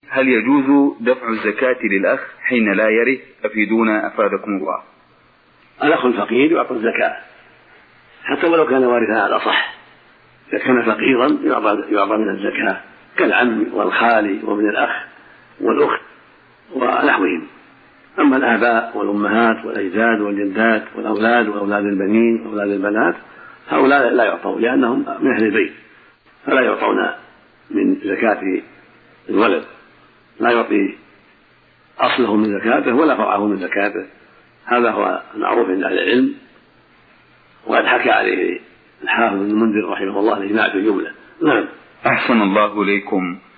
هل يجوز دفع الزكاة للأخ حين لا يرث؟ أفيدونا أفادكم الله. الأخ الفقير يعطى الزكاة حتى ولو كان وارثا على صح، إذا كان فقيرا يعطى من الزكاة كالعم والخال ومن الأخ والأخت ونحوهم. أما الآباء والأمهات والأجداد والجدات والأولاد وأولاد البنين وأولاد البنات هؤلاء لا يعطون لأنهم من أهل البيت، فلا يعطون من زكاة الولد، لا يعطي أصله من زكاته ولا فرعه من زكاته. هذا هو المعروف عند أهل العلم، وقد حكى عليه الحافظ ابن المنذر رحمه الله الإجماع في الجملة. نعم. أحسن الله إليكم.